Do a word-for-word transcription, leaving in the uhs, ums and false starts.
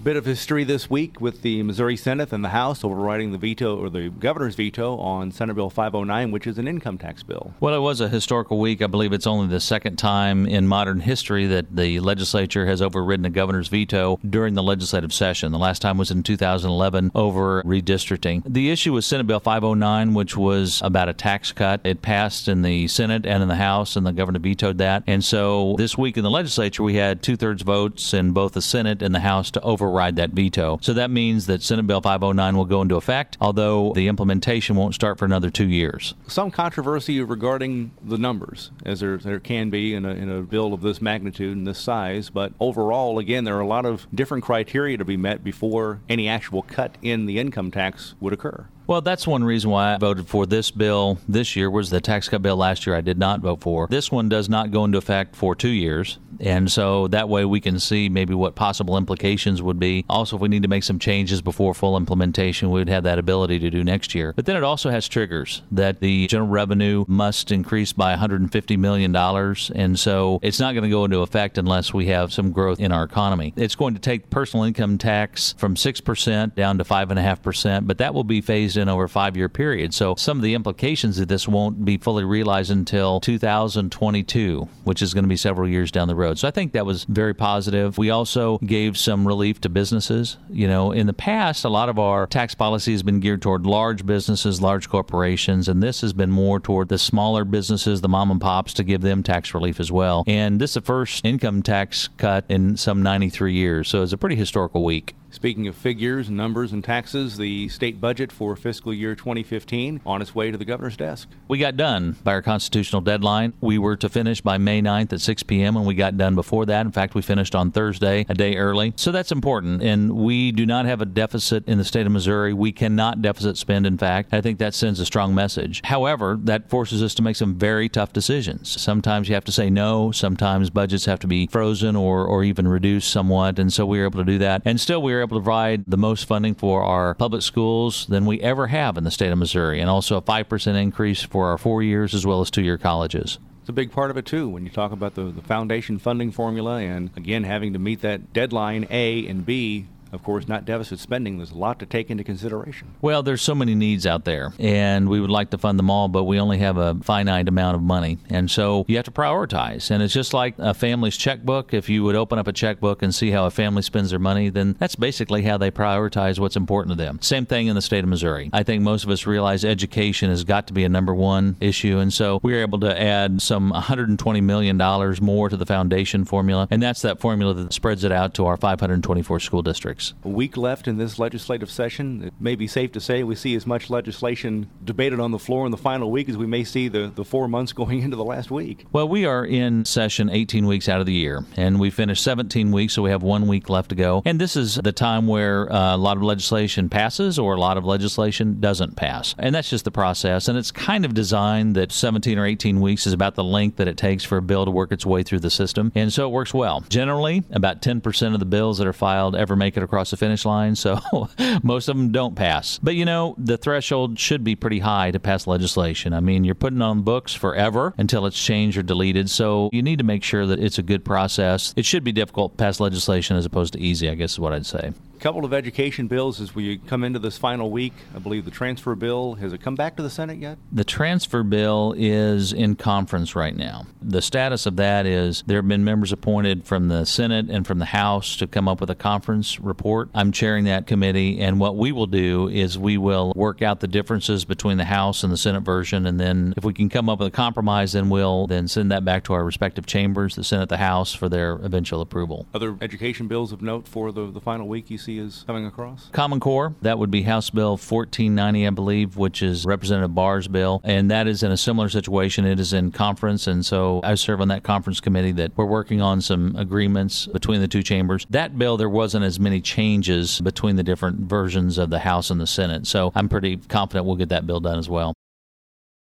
Bit of history this week with the Missouri Senate and the House overriding the veto or the governor's veto on Senate Bill five oh nine, which is an income tax bill. Well, it was a historical week. I believe it's only the second time in modern history that the legislature has overridden a governor's veto during the legislative session. The last time was in two thousand eleven over redistricting. The issue was Senate Bill five oh nine, which was about a tax cut. It passed in the Senate and in the House, and the governor vetoed that. And so this week in the legislature, we had two-thirds votes in both the Senate and the House to override that veto. So that means that Senate Bill five oh nine will go into effect, although the implementation won't start for another two years. Some controversy regarding the numbers, as there, there can be in a, in a bill of this magnitude and this size, but overall, again, there are a lot of different criteria to be met before any actual cut in the income tax would occur. Well, that's one reason why I voted for this bill this year, was the tax cut bill last year I did not vote for. This one does not go into effect for two years, and so that way we can see maybe what possible implications would be. Also, if we need to make some changes before full implementation, we would have that ability to do next year. But then it also has triggers that the general revenue must increase by one hundred fifty million dollars, and so it's not going to go into effect unless we have some growth in our economy. It's going to take personal income tax from six percent down to five point five percent, but that will be phased in over a five-year period. So some of the implications of this won't be fully realized until two thousand twenty-two, which is going to be several years down the road. So I think that was very positive. We also gave some relief to businesses. You know, in the past, a lot of our tax policy has been geared toward large businesses, large corporations, and this has been more toward the smaller businesses, the mom and pops, to give them tax relief as well. And this is the first income tax cut in some ninety-three years, so it's a pretty historical week. Speaking of figures, numbers, and taxes, the state budget for fiscal year twenty fifteen on its way to the governor's desk. We got done by our constitutional deadline. We were to finish by May ninth at six p.m., and we got done before that. In fact, we finished on Thursday, a day early. So that's important. And we do not have a deficit in the state of Missouri. We cannot deficit spend, in fact. I think that sends a strong message. However, that forces us to make some very tough decisions. Sometimes you have to say no. Sometimes budgets have to be frozen or, or even reduced somewhat. And so we were able to do that. And still, we were able to provide the most funding for our public schools than we ever have in the state of Missouri, and also a five percent increase for our four years as well as two-year colleges. It's a big part of it, too, when you talk about the, the foundation funding formula and, again, having to meet that deadline A and B. Of course, not deficit spending. There's a lot to take into consideration. Well, there's so many needs out there, and we would like to fund them all, but we only have a finite amount of money. And so you have to prioritize. And it's just like a family's checkbook. If you would open up a checkbook and see how a family spends their money, then that's basically how they prioritize what's important to them. Same thing in the state of Missouri. I think most of us realize education has got to be a number one issue, and so we were able to add some one hundred twenty million dollars more to the foundation formula, and that's that formula that spreads it out to our five hundred twenty-four school districts. A week left in this legislative session. It may be safe to say we see as much legislation debated on the floor in the final week as we may see the, the four months going into the last week. Well, we are in session eighteen weeks out of the year, and we finished seventeen weeks, so we have one week left to go. And this is the time where uh, a lot of legislation passes or a lot of legislation doesn't pass. And that's just the process. And it's kind of designed that seventeen or eighteen weeks is about the length that it takes for a bill to work its way through the system. And so it works well. Generally, about ten percent of the bills that are filed ever make it across the finish line, so most of them don't pass. But, you know, the threshold should be pretty high to pass legislation. I mean, you're putting on books forever until it's changed or deleted, so you need to make sure that it's a good process. It should be difficult to pass legislation as opposed to easy, I guess is what I'd say. Couple of education bills as we come into this final week. I believe the transfer bill, has it come back to the Senate yet? The transfer bill is in conference right now. The status of that is there have been members appointed from the Senate and from the House to come up with a conference report. I'm chairing that committee, and what we will do is we will work out the differences between the House and the Senate version, and then if we can come up with a compromise, then we'll then send that back to our respective chambers, the Senate, the House, for their eventual approval. Other education bills of note for the, the final week you see is coming across? Common Core, that would be House Bill fourteen ninety, I believe, which is Representative Barr's bill, and that is in a similar situation. It is in conference, and so I serve on that conference committee that we're working on some agreements between the two chambers. That bill, there wasn't as many changes between the different versions of the House and the Senate, so I'm pretty confident we'll get that bill done as well.